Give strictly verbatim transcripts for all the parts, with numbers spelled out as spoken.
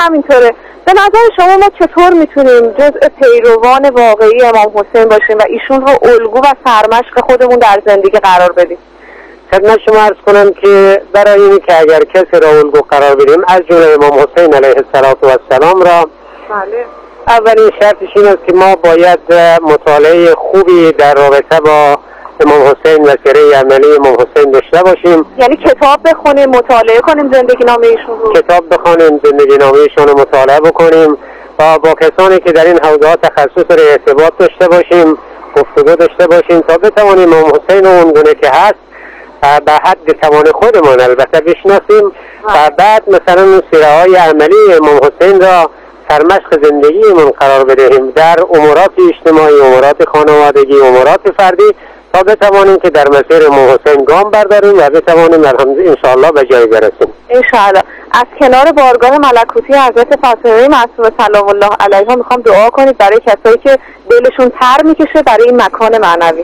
همینطوره. به نظر شما ما چطور میتونیم جزء پیروان واقعی امام حسین باشیم و ایشون رو الگو و سرمشق خودمون در زندگی قرار بدیم؟ خدمت شما عرض کنم که برای اینی که اگر کسی را الگو قرار بدیم از جمله امام حسین علیه السلام را، بله، اولین شرطش این است که ما باید مطالعه خوبی در رابطه با امام حسین و سیره عملی امام حسین داشته باشیم. یعنی کتاب بخونیم، مطالعه کنیم زندگی نامه ایشون رو، کتاب بخونیم، زندگی نامه ایشون رو مطالعه بکنیم و با کسانی که در این حوزه تخصص رو ارتباط داشته باشیم، گفتگو داشته باشیم تا بتوانیم امام حسین اون گونه که هست به حد توان خودمان البته بشناسیم و بعد مثلا اون سیره های عملی امام حسین را سرمشق زندگیمون قرار بدهیم در امورات اجتماعی، امورات خانوادگی، امورات فردی تا بتوانیم که در مسیر امام حسین گام برداریم و بتوانیم الحمدلله انشاءالله به جای برسیم. انشاءالله. از کنار بارگاه ملکوتی حضرت فاطمه معصومه سلام الله علیها میخوام دعا کنید برای کسایی که دلشون تر میکشه برای این مکان معنوی.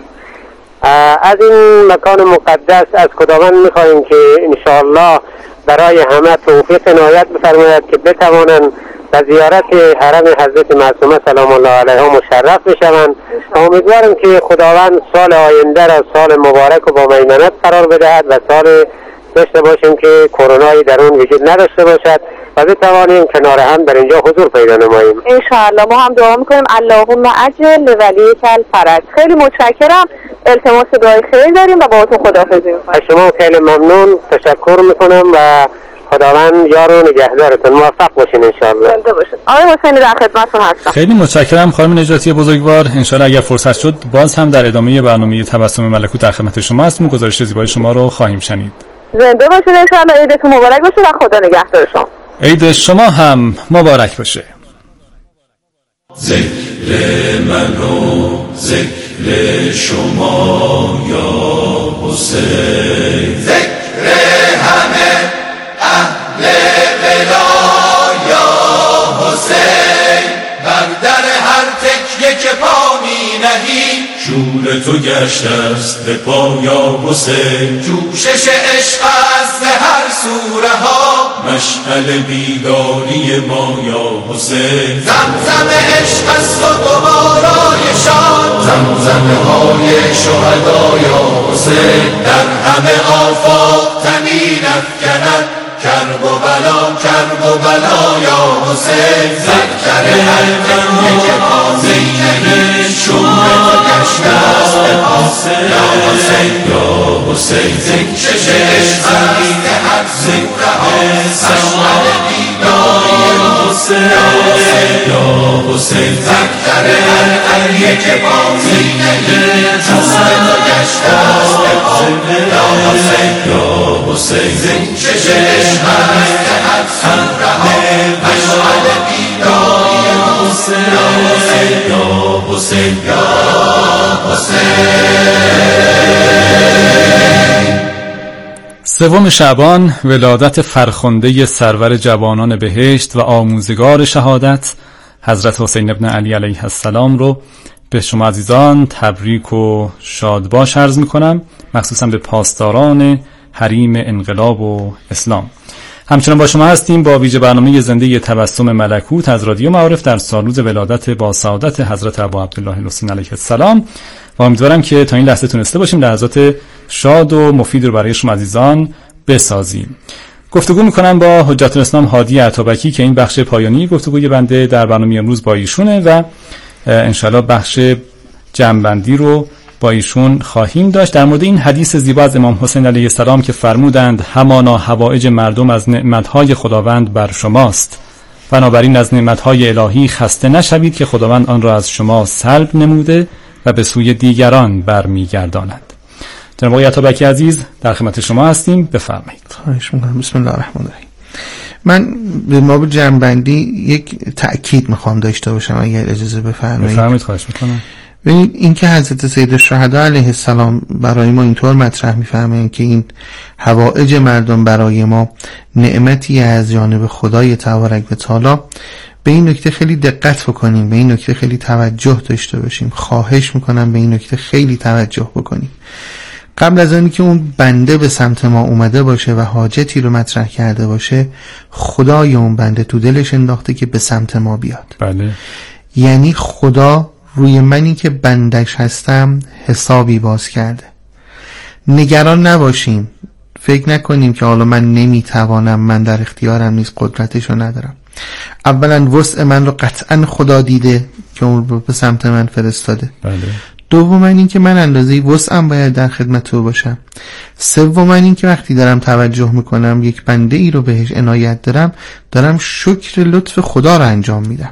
از این مکان مقدس از خداوند میخواهیم که انشاءالله برای همه توفیق عنایت بفرماید که بتوانند و زیارت حرم حضرت معصومه سلام الله علیها مشرف بشوند. امیدوارم که خداوند سال آینده را سال مبارک و با میمنت قرار بدهد و سال داشته باشیم که کرونایی در اون وجود نداشته باشد و بتوانیم کنار هم در اینجا حضور پیدا نماییم. انشاءالله. ما هم دعا میکنیم اللهم عجل ولیک الفرج. خیلی متشکرم. التماس دعای خیر داریم و باهاتون خداحافظی میکنم. از شما خیلی ممنون، تشکر میکنم و خداوند یار و نگهدارتون. موفق باشین انشاءالله. زنده باشید. آقای حسینی در خدمتتون هستم. خیلی متشکرم خانم نجاتی بزرگوار. انشاءالله اگر فرصت شد باز هم در ادامه برنامه تبسم ملکوت در خدمت شما هستیم. گزارش زیبای شما رو خواهیم شنید. زنده باشید انشاءالله. عیدتون مبارک باشه و خدا نگهدار شما. عید شما هم مبارک باشه. ذکر من و ذکر شما یا حسین، ذکر همه اهل ولا یا حسین، بر در هر تکیه که پا می نهی شور تو گشته است به پا یا حسین، جوشش عشق است به هر سوره ها مشعل بیداری ما یا حسین، زمزم عشق است و گوارایشان زمزمه های شهدا یا حسین، در همه آفاق تنین افکند کرب و بلا کرب و بلا یا حسین، ذکر هر تکیه که پا می نهی شور تو گشته است به پا یا حسین یا حسین، ذکرش عشق است به هر سوره ها مشعل بیداری یا حسین یا حسین، ذکر هر تکیه که پا می نهی شور تو گشته است به پا یا حسین یا حسین، ذکرش عشق است به هر سوره ها مشعل بیداری یا حسین یا حسین یا حسین. سوم شعبان ولادت فرخنده سرور جوانان بهشت و آموزگار شهادت حضرت حسین ابن علی علیه السلام رو به شما عزیزان تبریک و شادباش عرض میکنم، مخصوصا به پاسداران حریم انقلاب و اسلام. همچنان با شما هستیم با ویژه برنامه زنده تبسم ملکوت از رادیو معارف در سالروز ولادت با سعادت حضرت ابا عبدالله الحسین علیه السلام و امیدوارم که تا این لحظه تونسته باشیم لحظات شاد و مفید رو برای شما عزیزان بسازیم. گفتگو میکنم با حجت الاسلام هادی عطابکی که این بخش پایانی گفتگوی بنده در برنامه امروز با ایشونه و انشالله بخش جمع‌بندی رو با ایشون خواهیم داشت در مورد این حدیث زیبا از امام حسین علیه السلام که فرمودند همانا حوائج مردم از نعمتهای خداوند بر شماست، بنابراین از نعمتهای الهی خسته نشوید که خداوند آن را از شما سلب نموده و به سوی دیگران برمیگرداند. جناب آقای عطابکی عزیز در خدمت شما هستیم، بفرمایید. خواهش می‌کنم. بسم الله الرحمن الرحیم. من به ما به جنبندی یک تأکید میخوام داشته باشم اگر اجازه بفرمایید. بفرمایید. خواهش میکنم. ببینید این که حضرت سید الشهدا علیه السلام برای ما اینطور مطرح میفرمایند که این حوائج مردم برای ما نعمتی از جانب خدای تبارک و تعالی، به این نکته خیلی دقت بکنیم، به این نکته خیلی توجه داشته باشیم. خواهش میکنم به این نکته خیلی توجه بکنیم. قبل از آنی که اون بنده به سمت ما اومده باشه و حاجتی رو مطرح کرده باشه، خدای اون بنده تو دلش انداخته که به سمت ما بیاد. بله. یعنی خدا روی منی که بندش هستم حسابی باز کرده. نگران نباشیم، فکر نکنیم که حالا من نمیتوانم، من در اختیارم نیست، قدرتشو ندارم. اولا وسع من رو قطعا خدا دیده که اون رو به سمت من فرستاده. بله. دوما این که من اندازه وسعم باید در خدمت او باشم. سوما این که وقتی دارم توجه میکنم یک بنده ای رو بهش عنایت دارم، دارم شکر لطف خدا رو انجام میدم.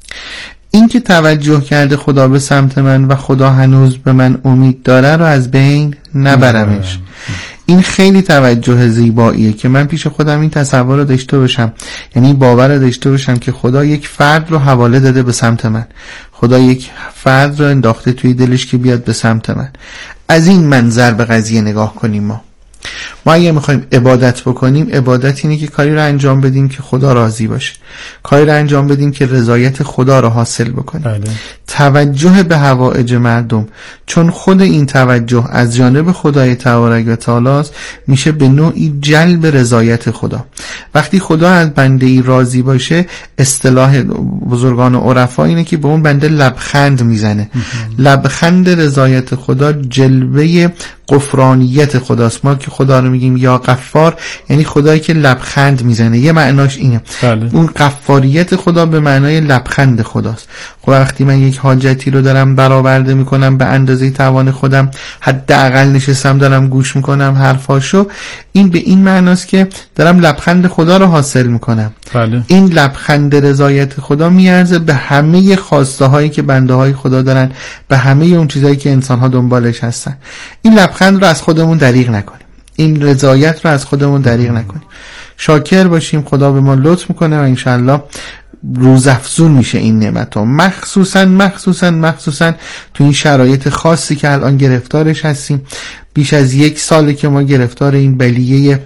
این که توجه کرده خدا به سمت من و خدا هنوز به من امید داره رو از بین نبرمش. این خیلی توجه زیباییه که من پیش خودم این تصور رو داشته باشم، یعنی باور رو داشته باشم که خدا یک فرد رو حواله داده به سمت من، خدا یک فرد رو انداخته توی دلش که بیاد به سمت من. از این منظر به قضیه نگاه کنیم. ما ما اگه میخوایم عبادت بکنیم، عبادت اینه که کاری رو انجام بدیم که خدا راضی باشه، کاری رو انجام بدیم که رضایت خدا رو حاصل بکنیم. بله. توجه به حوائج مردم، چون خود این توجه از جانب خدای تبارک و تعالی است، میشه به نوعی جلب رضایت خدا. وقتی خدا از بنده ای راضی باشه، اصطلاح بزرگان و عرفا اینه که به اون بنده لبخند میزنه. لبخند رضایت خدا جلوه غفرانیت خداست. ما که خدا رو میگیم یا غفار، یعنی خدایی که لبخند میزنه، یه معناش اینه. بله. اون غفاریت خدا به معنای لبخند خداست. خب وقتی من یک حاجتی رو دارم برآورده میکنم به اندازه توان خودم، حداقل نشستم دارم گوش میکنم حرفاشو، این به این معناست که دارم لبخند خدا رو حاصل میکنم. بله. این لبخند رضایت خدا میارزه به همه خواسته هایی که بنده های خدا دارن، به همه اون چیزایی که انسان ها دنبالش هستن. این لبخند رو از خودمون دریغ نکنیم، این رضایت رو از خودمون دریغ نکنیم، شاکر باشیم. خدا به ما لطف میکنه و انشالله روزافزون میشه این نعمت ها، مخصوصا مخصوصا مخصوصا تو این شرایط خاصی که الان گرفتارش هستیم. بیش از یک ساله که ما گرفتار این بلیه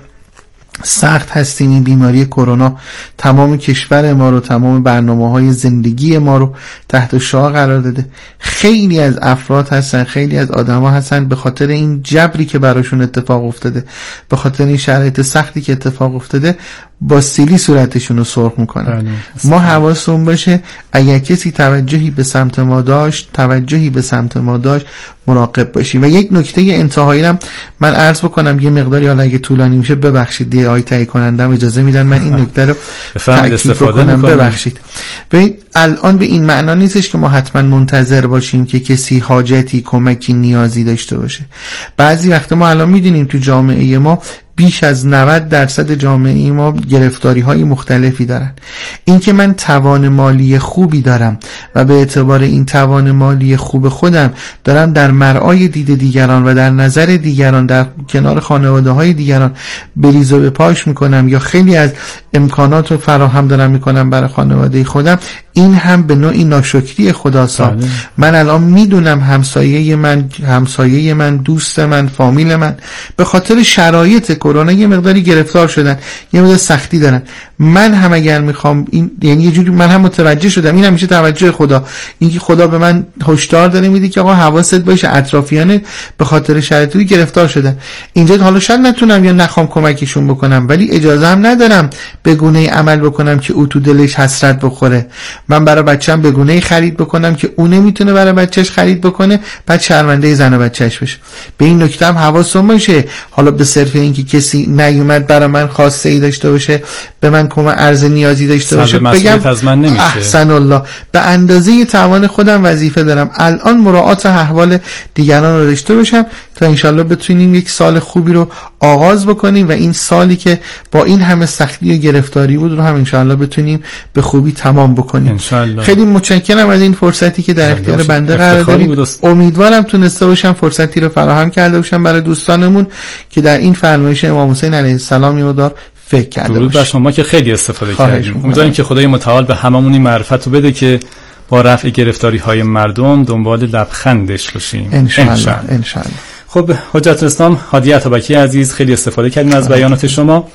سخت هستیم. این بیماری کرونا تمام کشور ما رو، تمام برنامه‌های زندگی ما رو تحت شعاع قرار داده. خیلی از افراد هستن، خیلی از آدما هستن به خاطر این جبری که براشون اتفاق افتاده، به خاطر این شرایط سختی که اتفاق افتاده، با سیلی صورتشون رو سرخ میکنن. ما حواسمون باشه اگر کسی توجهی به سمت ما داشت، توجهی به سمت ما داشت، مراقب باشیم. و یک نکته انتهایی هم من عرض بکنم، یه مقداری حالا اگه طولانی میشه ببخشید، دی آی تهیه کنندم اجازه میدن من این نکته رو تاکید بکنم، ببخشید. ببین الان به این معنا نیستش که ما حتما منتظر باشیم که کسی حاجتی، کمکی، نیازی داشته باشه. بعضی وقت ما الان میدونیم تو جامعه ما بیش از نود درصد جامعه ما گرفتاری های مختلفی دارن. این که من توان مالی خوبی دارم و به اعتبار این توان مالی خوب خودم دارم در مرعای دید دیگران و در نظر دیگران، در کنار خانواده های دیگران بریز و بپاش میکنم یا خیلی از امکانات رو فراهم دارم میکنم برای خانواده خودم، این هم به نوعی ناشکری خداست. من الان میدونم همسایه من، همسایه من، دوست من، فامیل من به خاطر شرایط کرونا یه مقداری گرفتار شدن، یه مقدار سختی دارن. من هم اگر میخوام این، یعنی یه جوری من هم متوجه شدم، این همیشه توجه خدا، اینکه خدا به من هشدار داره میده که آقا حواست باشه، اطرافیانت به خاطر شرایطی گرفتار شدن. اینجا حالا شاید نتونم یا نخوام کمکشون بکنم، ولی اجازه هم ندارم به گونه‌ای عمل بکنم که او تو دلش حسرت بخوره. من برای بچه‌م به گونه‌ای خرید بکنم که او نمیتونه برای بچه‌ش خرید بکنه، بعد شرمنده زن و بچه‌ش بشه. به این نکته هم حواسم باشه. حالا به صرف اینکه کسی نیومد برای من خواسته ای داشته باشه، به من کمک عرض نیازی داشته باشه، بگم از من نمیشه. احسن الله، به اندازه توان خودم وظیفه دارم الان مراعات احوال دیگران رو داشته باشم تا انشالله بتونیم یک سال خوبی رو آغاز بکنیم و این سالی که با این همه سختی و گرفتاری بود رو هم انشالله بتونیم به خوبی تمام بکنیم انشالله. خیلی متشکرم از این فرصتی که در اختیار بنده قرار دادید. امیدوارم تونسته باشم فرصتی رو فراهم کرده باشم برای دوستانمون که در این فرمایش امام حسین علیه السلام یادار فکر کرده باشیم. درود بر شما که خیلی استفاده کردیم. امیدوارم که خدای متعال به هممون این معرفت رو بده که با رفع گرفتاری های مردم دنبال لبخندش باشیم انشالله انشالله. خب حجت الاسلام هادی عطابکی عزیز، خیلی استفاده کردیم از بیانات شما.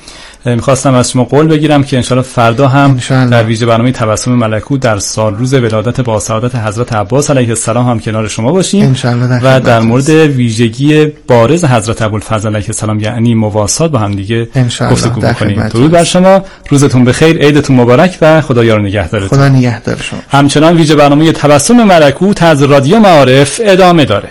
میخواستم از شما قول بگیرم که انشالله فردا هم انشالله. در ویژه برنامه تبسم ملکوت در سال روز ولادت با سعادت حضرت عباس علیه السلام هم کنار شما باشیم و در مورد ویژگی بارز حضرت ابوالفضل علیه السلام یعنی مواسات با هم دیگه گفتگو بکنیم. درود بر شما، روزتون بخیر، عیدتون مبارک و خدا یار و نگهدارتون. خدا نگهدار شما. همچنان ویژه برنامه تبسم ملکوت از رادیو معارف ادامه داره.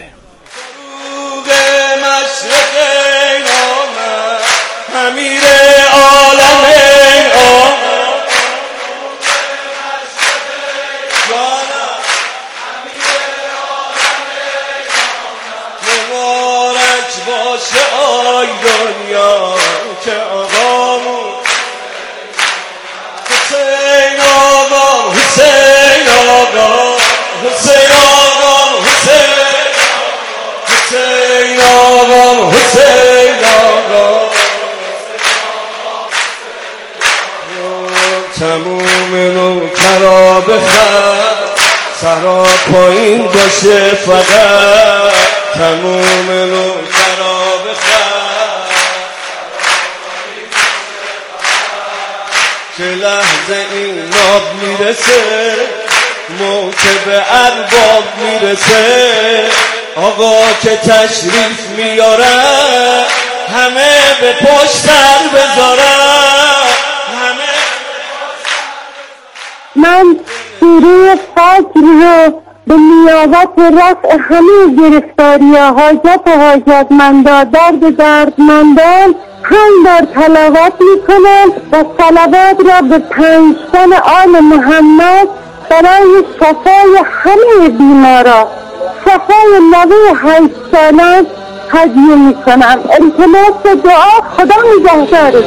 تموم نوکرا بخر سرا پایین باشه فقط تموم نوکرا بخر که لحظه این ناب میرسه موکب ارباب میرسه آقا که تشریف میاره همه به پشت سر بذاره. من سوره فجر رو به نیابت رفع همه گرفتاری ها حاجت و حاجتمندا درد دردمندان هم بار تلاوت میکنم و صلوات را به پنجتن آل محمد برای شفای همه بیمارا شفای نوه هشت سالان هدیه میکنم. التماس دعا خدا نگهدارت.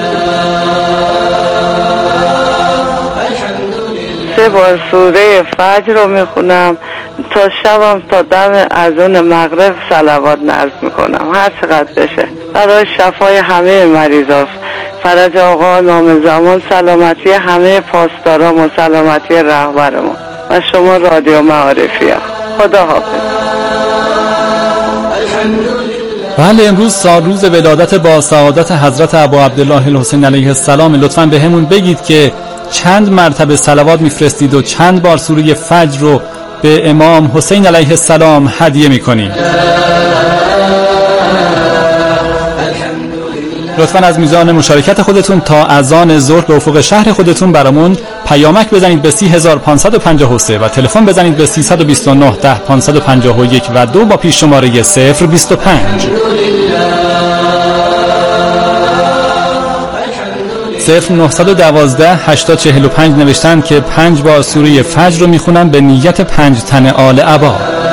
سه بار سوره فجر رو میخونم تا شبم تا دم اذان مغرب صلوات نعت میکنم هر چقدر بشه برای شفای همه مریضاست، فرج آقا، نام زمان، سلامتی همه پاسداران و سلامتی رهبرمون و شما رادیو معارفی ها. خدا حافظ. بله، امروز سال روز ولادت با سعادت حضرت ابا عبدالله الحسین علیه السلام. لطفاً به همون بگید که چند مرتبه صلوات میفرستید و چند بار سوره فجر رو به امام حسین علیه السلام هدیه میکنید. لطفاً از میزان مشارکت خودتون تا اذان ظهر به افق شهر خودتون برامون پیامک بزنید به سی هزار و پانصد و پنجاه و سه و تلفن بزنید به سیصد و بیست و نه ده پانصد و پنجاه و یک و دو با پیش شماره صفر بیست و پنج صفر نهصد و دوازده هشتاد چهل و پنج نوشتن که پنج بار سوره فجر رو میخونن به نیت پنج تن آل عبا.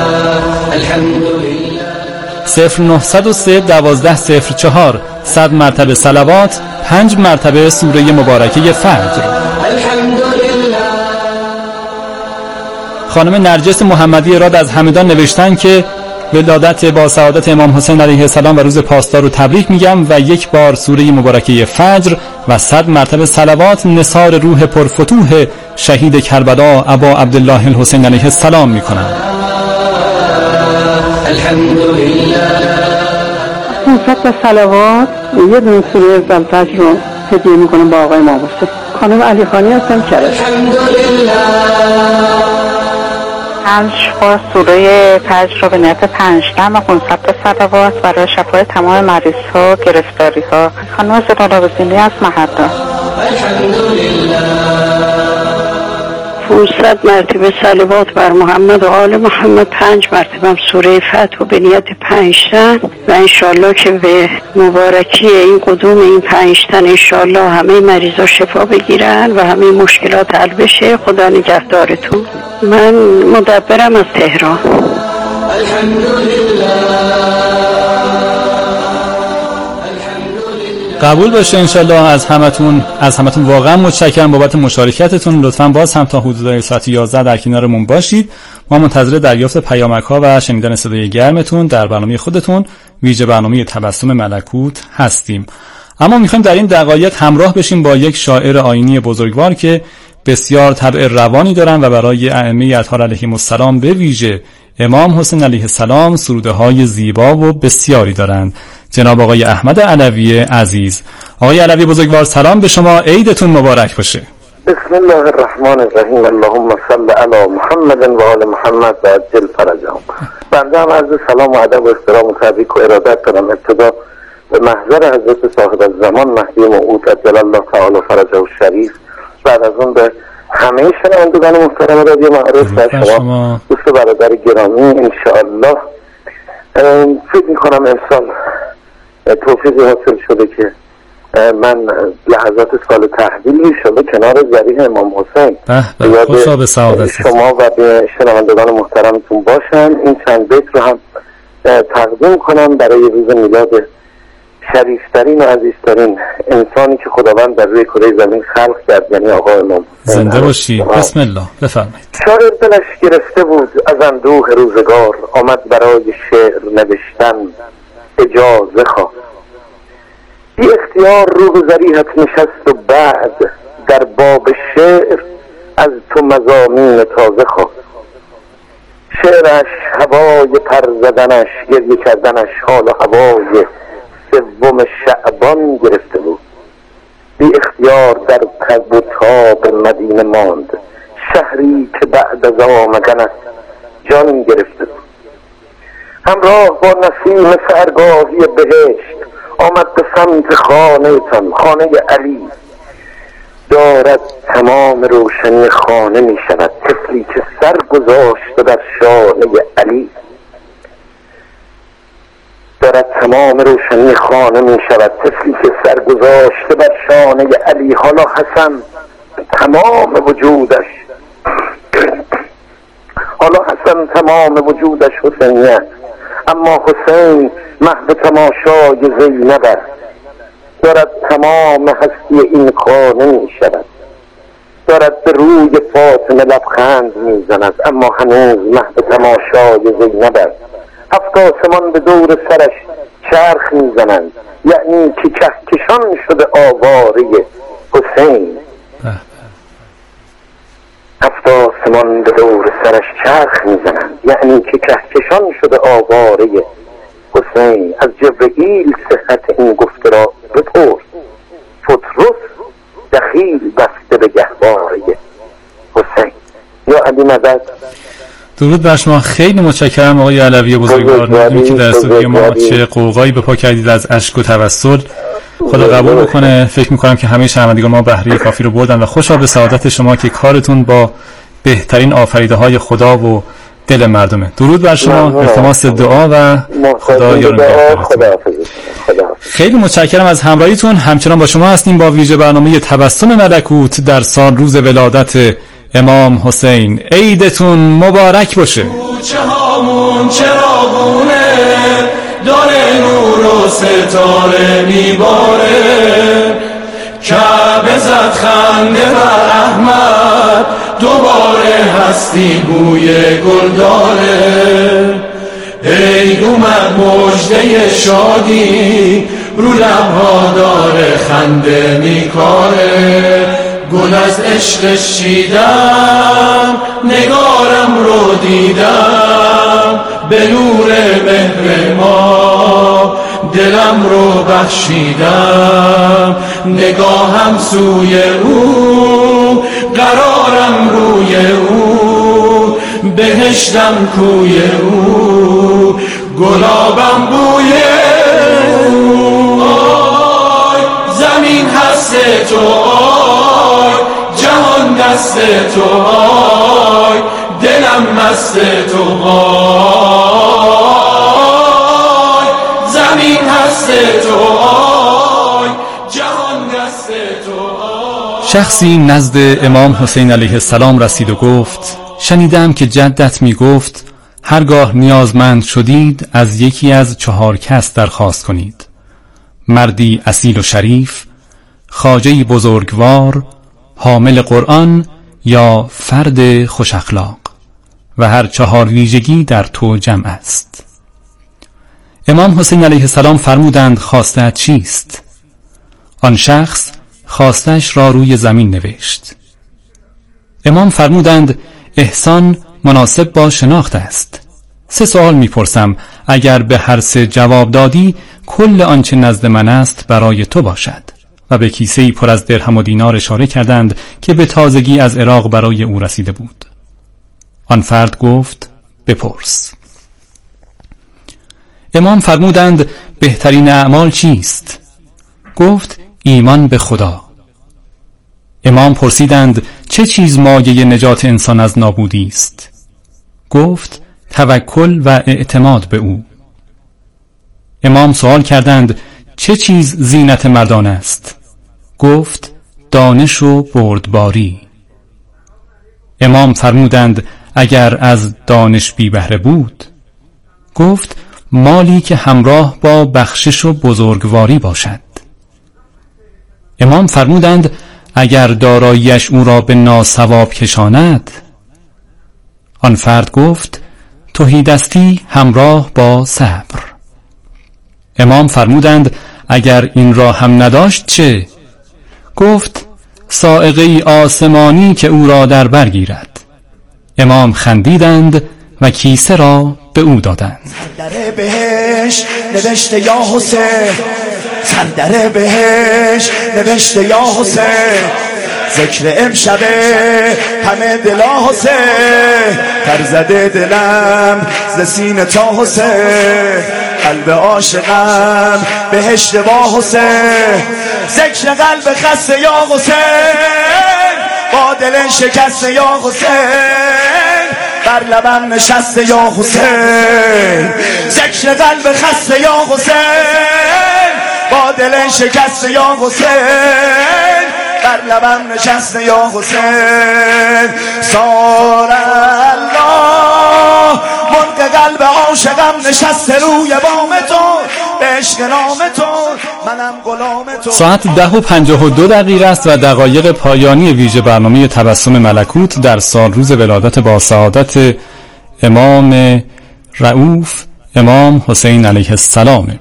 صفر نهصد و سه دوازده صفر چهار صد مرتبه صلوات، پنج مرتبه سوره مبارکه فجر. خانم نرجس محمدی اراد از همدان نوشتن که ولادت با سعادت امام حسین علیه السلام و روز پاسدار رو تبریک میگم و یک بار سوره مبارکه فجر و صد مرتبه صلوات نثار روح پرفتوح شهید کربلا ابا عبدالله الحسین علیه السلام میکنم. الحمدلله. صد صلوات یه دونه سوره فجر رو هدیه میکنم با آقای امام حسین. خانم علی خانی هستم کرد. الحمدلله. پنج بار سوره فجر رو به نیت پنجتن و پانصد صلوات برای شفای تمام مریض ها گرفتاری ها. خانم زلال حسینی از مهدا. پانصد مرتبه صلوات بر محمد و آل محمد، پنج مرتبه هم سوره فتح و به نیت پنجتن و انشالله که به مبارکی این قدوم این پنجتن انشالله همه مریضا شفا بگیرن و همه مشکلات حل بشه. خدا نگهدارتون. من مدبرم از تهران. قبول باشه انشالله. از همتون از همتون واقعا متشکرم بابت مشارکتتون. لطفاً باز هم تا حدود ساعت یازده در کنارمون باشید. ما منتظر دریافت پیامک ها و شنیدن صدای گرمتون در برنامه خودتون ویژه برنامه تبسم ملکوت هستیم. اما میخوایم در این دقایق همراه بشیم با یک شاعر آیینی بزرگوار که بسیار طبع روانی دارن و برای ائمه اطهار علیهم السلام به ویژه امام حسین علیه السلام سروده های زیبا و بسیاری دارند. جناب آقای احمد علوی عزیز. آقای علوی بزرگوار، سلام به شما، عیدتون مبارک باشه. بسم الله الرحمن الرحیم. اللهم صل علی محمد و آل محمد و عجل فرجهم. بنده هم عرض سلام و ادب و احترام و تبریک و ارادت دارم ابتدا به محضر حضرت صاحب الزمان مهدی موعود عجل الله تعالی فرجه الشریف، بعد از اون به همه شنوندگان محترم رادیو معارف و شما دوست برادر گرامی. انشاءالله فکر میکنم امسال توفیقی حاصل شده که من لحظات سال تحویلی شده کنار ذریح امام حسین به خوشا به سعادت شما و به شنوندگان محترمتون باشم. این چند بیت رو هم تقدیم کنم برای روز میلاد شریفترین و عزیزترین انسانی که خداوند در روی کره زمین خلق کرد، یعنی آقا امام حسین. زنده باشی. بسم الله، بفرمایید. شاعر دلش گرفته بود از اندوه روزگار، آمد برای شعر نوشتن اجازه خواست. بی اختیار روح ذریحت نشست و بعد در باب شعر از تو مضامین تازه خواست. شعرش هوای پر زدنش، گریه کردنش حال و هوای سوم شعبان گرفته بود. بی اختیار در تب و تاب مدینه ماند، شهری که بعد از آمدنش جان گرفته بود. همراه با نسیم سحرگاهی بهشت آمد به سمت خانه تان، خانه علی. دارد تمام روشنی خانه می شود طفلی که سر گذاشته در شانه علی. دارد تمام روشنی خانه می شود طفلی که سر گذاشته بر شانه علی. حالا حسن تمام وجودش حالا حسن تمام وجودش حسینیت، اما حسین محو تماشای زینب است. دارد تمام هستی این خانه می شود، دارد به روی فاطمه لبخند می زند، اما هنوز محو تماشای زینب است. هفت آسمان به دور سرش چرخ می زنند، یعنی که کهکشان شده آواره حسین. هفت آسمان به دور سرش چرخ می زنند، یعنی که کهکشان شده آواره حسین. از جبرئیل صحت این گفته را بپرس، پطرس دخیل بسته به گهواره حسین. یا علی مدد. درود بر شما. خیلی متشکرم آقای علوی بزرگوار. میدونی که در استودیو ما چه قوقایی به پا کردید از اشک و توسل. خدا قبول بکنه. فکر میکنم که همه شنوندگان ما بهره کافی رو بردن و خوشا به سعادت شما که کارتون با بهترین آفریده های خدا و دل مردمه. درود بر شما، التماس دعا و خدا یار نگهدارتون. خیلی متشکرم از همراهیتون. همچنان با شما هستیم با ویژه برنامه تبسم ملکوت در سال روز ولادت امام حسین. عیدتون مبارک باشه. کوچه هامون چراغونه داره، نور و ستاره میباره، کعبه زد خنده بر احمد، دوباره هستی بوی گل داره. عید اومد مژده شادی، رو لبها داره خنده میکاره. گل از عشقش چیدم، نگارم رو دیدم، به نور مهر ما دلم رو بخشیدم. نگاهم سوی او، قرارم روی او، بهشتم کوی او، گلابم بوی او. آی زمین هست تو، آی جهان دست تو، آی دلم مست تو، آی زمین هست تو، آی جهان دست تو، آی. شخصی نزد امام حسین علیه السلام رسید و گفت: شنیدم که جدت می گفت هرگاه نیازمند شدید از یکی از چهار کس درخواست کنید: مردی اصیل و شریف، خواجه‌ای بزرگوار، حامل قرآن یا فرد خوش اخلاق، و هر چهار ویژگی در تو جمع است. امام حسین علیه السلام فرمودند: خواسته چیست؟ آن شخص خواستش را روی زمین نوشت. امام فرمودند: احسان مناسب با شناخت است. سه سوال میپرسم، اگر به هر سه جواب دادی کل آنچه نزد من است برای تو باشد. و به کیسه‌ای پر از درهم و دینار اشاره کردند که به تازگی از عراق برای او رسیده بود. آن فرد گفت بپرس. امام فرمودند بهترین اعمال چیست؟ گفت ایمان به خدا. امام پرسیدند چه چیز مایه نجات انسان از نابودی است؟ گفت توکل و اعتماد به او. امام سوال کردند چه چیز زینت مردان است؟ گفت دانش و بردباری. امام فرمودند اگر از دانش بی بهره بود؟ گفت مالی که همراه با بخشش و بزرگواری باشد. امام فرمودند اگر داراییش او را به ناصواب کشاند؟ آن فرد گفت تهیدستی همراه با صبر. امام فرمودند اگر این را هم نداشت چه؟ گفت صاعقه‌ای آسمانی که او را در بر گیرد. امام خندیدند و کیسه را به او دادند. سندره بهش نوشته یا حسین، سندره بهش نوشته یا حسین، ذکر امشبه همه دلا حسین، ترزده دلم ز سینه تا حسین، قلب عاشقم بهشت با حسین، ذکر قلب خسته یا حسین، با دل شکسته یا حسین، بر لبم نشسته یا حسین، ذکر قلب خسته یا حسین، با دل شکسته یا حسین، بر لبم نشسته یا حسین، سار الله مرغ قلب عاشقم نشسته روی بام تو، به عشق نام تو منم غلام تو. ساعت ده و پنجاه و دو دقیقه است و دقایق پایانی ویژه برنامه تبسم ملکوت در سال روز ولادت با سعادت امام رؤوف امام حسین علیه السلام.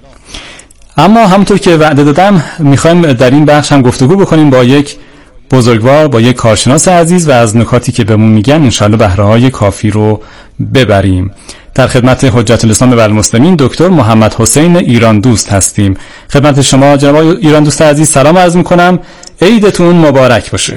اما همونطور که وعده دادم میخوایم در این بخش هم گفتگو بکنیم با یک بزرگوار، با یک کارشناس عزیز و از نکاتی که بهمون میگن انشالله بهره‌های کافی رو ببریم. در خدمت حجت الاسلام و المسلمین دکتر محمد حسین ایران دوست هستیم. خدمت شما جناب ایران دوست عزیز سلام عرض میکنم، عیدتون مبارک باشه.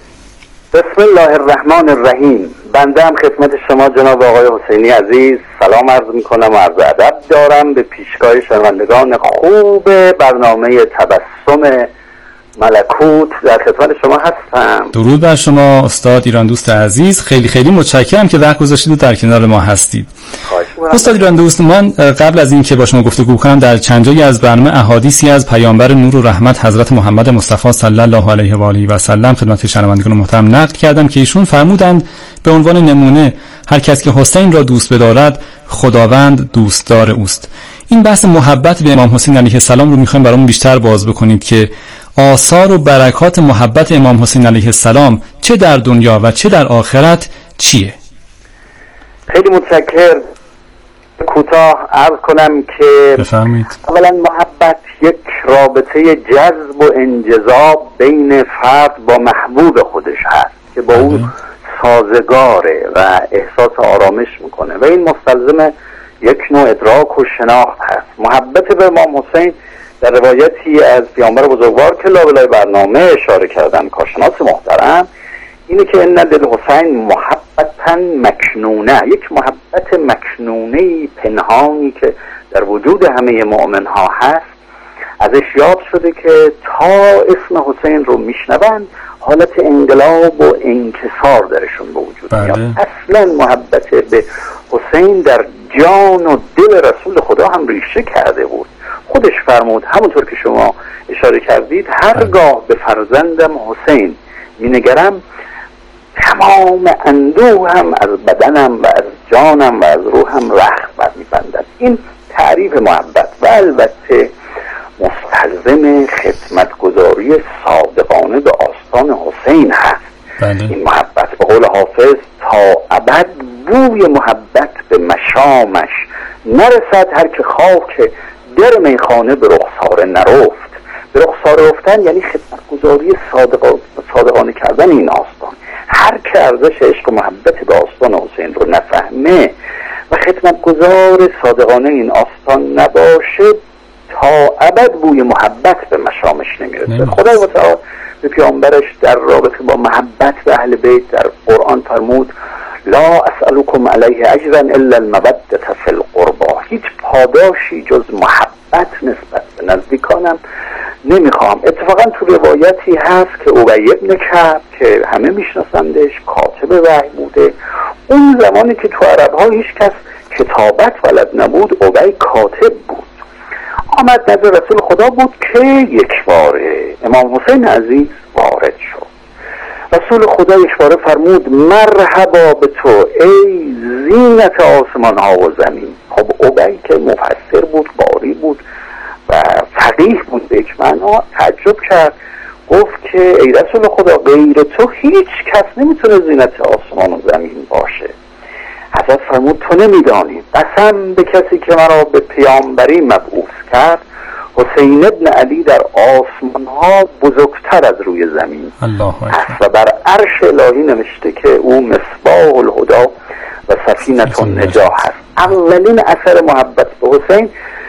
بسم الله الرحمن الرحیم. بنده هم خدمت شما جناب آقای حسینی عزیز سلام عرض میکنم و عرض ادب دارم به پیشگاه شنوندگان خوب برنامه تبسم ملکوت. در خدمت شما هستم. درود بر شما استاد ایران دوست عزیز، خیلی خیلی متشکرم که وقت گذاشتید و در کنار ما هستید. استاد ایران دوست، من قبل از این که با شما گفتگو کنم در چند جایی از برنامه احادیثی از پیامبر نور و رحمت حضرت محمد مصطفی صلی الله علیه و آله و سلم خدمت شنوندگان محترم نقل کردم که ایشون فرمودند به عنوان نمونه هر کس که حسین را دوست بدارد خداوند دوستدار اوست. این بحث محبت به امام حسین علیه السلام رو میخوایم برامون بیشتر باز بکنید که آثار و برکات محبت امام حسین علیه السلام چه در دنیا و چه در آخرت چیه؟ خیلی متشکرم. کوتاه عرض کنم که بفرمایید. اولا محبت یک رابطه جذب و انجذاب بین فرد با محبوب خودش هست که با او سازگاره و احساس آرامش میکنه و این مستلزم یک نوع ادراک و شناخت هست. محبت به امام حسین در روایتی از پیامبر بزرگوار که لابلای برنامه اشاره کردن کارشناس محترم اینه که ان للحسین محبتا مکنونه، یک محبت مکنونه پنهانی که در وجود همه مؤمن ها هست. ازش یاد شده که تا اسم حسین رو میشنوند حالت انقلاب و انکسار درشون به وجود میاد. اصلا محبت به حسین در جان و دل رسول خدا هم ریشه کرده بود. خودش فرمود همونطور که شما اشاره کردید هرگاه به فرزندم حسین مینگرم تمام اندوهم از بدنم و از جانم و از روحم رخت بر میبندد. این تعریف محبت و البته مستلزم خدمتگزاری صادقانه به آستان حسین هست. بله. این محبت به قول حافظ تا ابد بوی محبت به مشامش نرسد هر که خاک در میخانه به رخساره نرفت. به رخساره رفتن یعنی خدمتگزاری صادقانه کردن این آستان. هر که ارزش عشق و محبت به آستان حسین رو نفهمه و خدمتگزار صادقانه این آستان نباشه تا ابد بوی محبت به مشامش نمیرسه. خدای متعال به پیامبرش در رابطه با محبت به اهل بیت در قرآن فرمود لا اسألكم علیه اجرا الا المودة فی القربى، هیچ پاداشی جز محبت نسبت به نزدیکانم نمیخوام. اتفاقا تو روایتی هست که ابی ابن کعب که همه میشناسندش کاتب وحی بوده، اون زمانی که تو عرب ها هیچ کس کتابت بلد نبود ابی کاتب بود. آمد نزد رسول خدا بود که یک باره امام حسین عزیز وارد شد. رسول خدا یک باره فرمود مرحبا به تو ای زینت آسمان ها و زمین. خب ابی که مفسر بود، قاری بود و فقیه بود به یک معنا، تعجب کرد، گفت که ای رسول خدا غیر تو هیچ کس نمیتونه زینت آسمان و زمین باشه. حضرت فرمود تو نمیدانی، قسم به کسی که مرا به پیامبری مبعوث کرد، حسین ابن علی در آسمان ها بزرگتر از روی زمین است و بر عرش الهی نوشته که او مصباح الهدی و سفینة النجاح است. اولین اثر محبت به حسین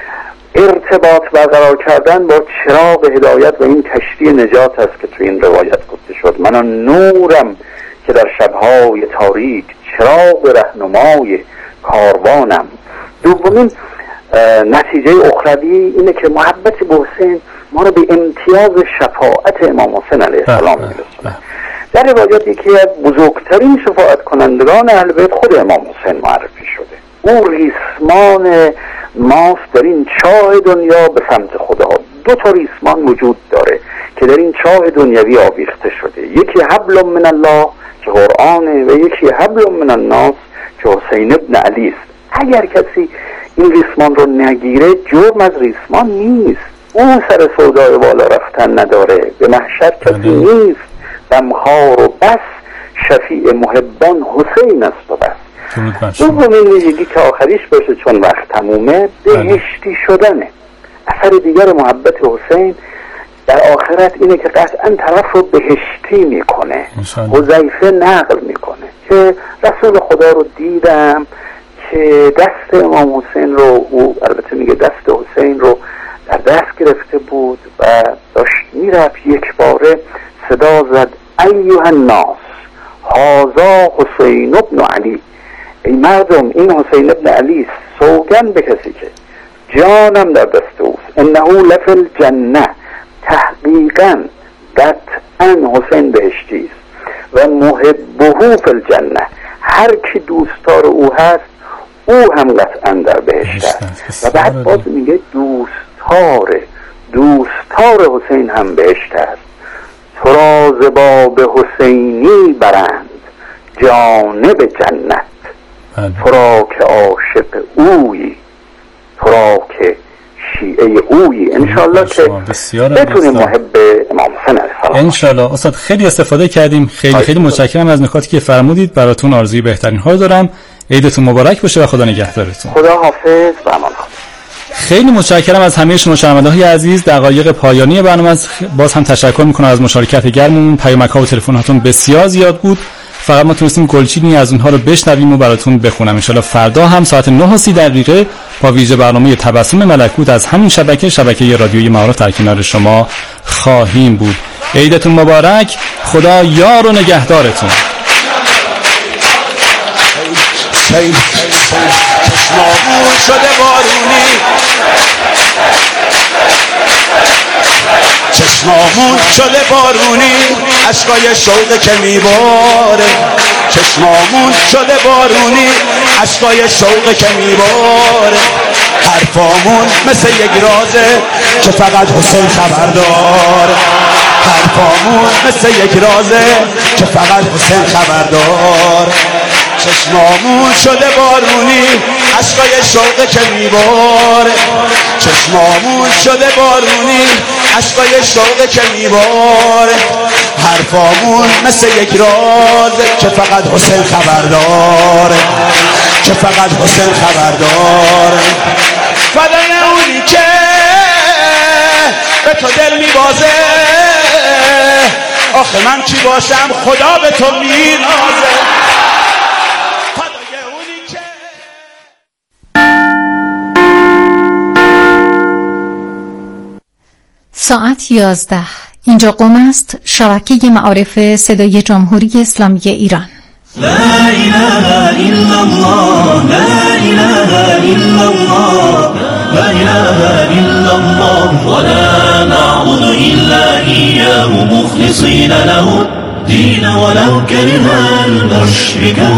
ارتباط برقرار کردن با چراغ هدایت و این کشتی نجات است که تو این روایت گفته شد من آن نورم که در شبهای تاریک چراغ رهنمای کاروانم. دومین نتیجه اخروی اینه که محبت به حسین ما رو به امتیاز شفاعت امام حسین علیه السلام میرسونه. در روایت یکی از بزرگترین شفاعت کنندگان اهل بیت خود امام حسین معرفی شده. او ریسمان ماست در این چاه دنیا به سمت خدا. دو تا ریسمان وجود داره که در این چاه دنیوی آویخته شده، یکی حبل من الله که قرآنه و یکی حبل من الناس که حسین ابن علی است. اگر کسی این ریسمان رو نگیره جرم از ریسمان نیست، اون سر سودای بالا رفتن نداره، به محشر کسی نیست، دمخوار و بس شفیع محبان حسین است و بس. دومین ویژگی که آخریش باشه چون وقت تمومه بهشتی شدنه. اثر دیگر محبت حسین در آخرت اینه که قطعا طرف رو بهشتی میکنه. حذیفه نقل میکنه که رسول خدا رو دیدم که دست امام حسین رو، او البته میگه دست حسین رو در دست گرفته بود و داشت میرفت، یک باره صدا زد ایها الناس هذا حسین ابن علی، ای مردم این حسین ابن علی، سوگند به کسی که جانم در دست اوست، انه لفی الجنه، تحقیقا قطعا حسین بهشتی است و محبه فی الجنه، هر کی دوستار او هست او هم قطعا در بهشت است. و بعد باز میگه دوستار دوستار حسین هم بهشت است. تو را ز باب حسینی برند جانب جنت، تو را که عاشق اویی، تو را که شیعه اویی. انشالله که بتونیم محب امام حسین علیه السلام. انشالله. استاد خیلی استفاده کردیم، خیلی خیلی متشکرم از نکاتی که فرمودید. براتون آرزوی بهترین ها دارم. عیدتون مبارک باشه و خدا نگهدارتون. خدا حافظ و امان. خیلی متشکرم از همه شما شنونده‌های عزیز. دقایق پایانی برنامه باز هم تشکر میکنم از مشارکت گرممون. پیامک‌ها و تلفن‌هاتون بسیار زیاد بود، فقط ما تونستیم گلچینی از اونها رو بشنویم و براتون بخونم. ان شاءالله فردا هم ساعت نه و سی دقیقه با ویژه برنامه تبسم ملکوت از همین شبکه شبکه رادیویی معارف در کنار شما خواهیم بود. عیدتون مبارک. خدا یار و نگهدارتون. چشمامون شده بارونی، چشمامون شده بارونی، عشقای شوق که میباره. چشمامون شده بارونی، عشقای شوق که میباره. حرفامون مثل یک رازه که فقط حسین خبر داره. حرفامون مثل یک رازه که فقط حسین خبر داره. چشمامون شده بارونی، عشقای شوق که میباره. چشمامون شده بارونی، عشقای شوق که میباره. حرفامون مثل یک رازه که فقط حسین خبر داره، که فقط حسین خبر داره. فدای اونی که به تو دل میبازه، آخه من کی باشم خدا به تو مینازه. ساعت یازده. اینجا قم است، شبکه معارف صدای جمهوری اسلامی ایران. لا إله إلا الله لا إله إلا الله لا إله إلا الله ولا نعبد إلا إياه مخلصين له الدين ولو كره المشركون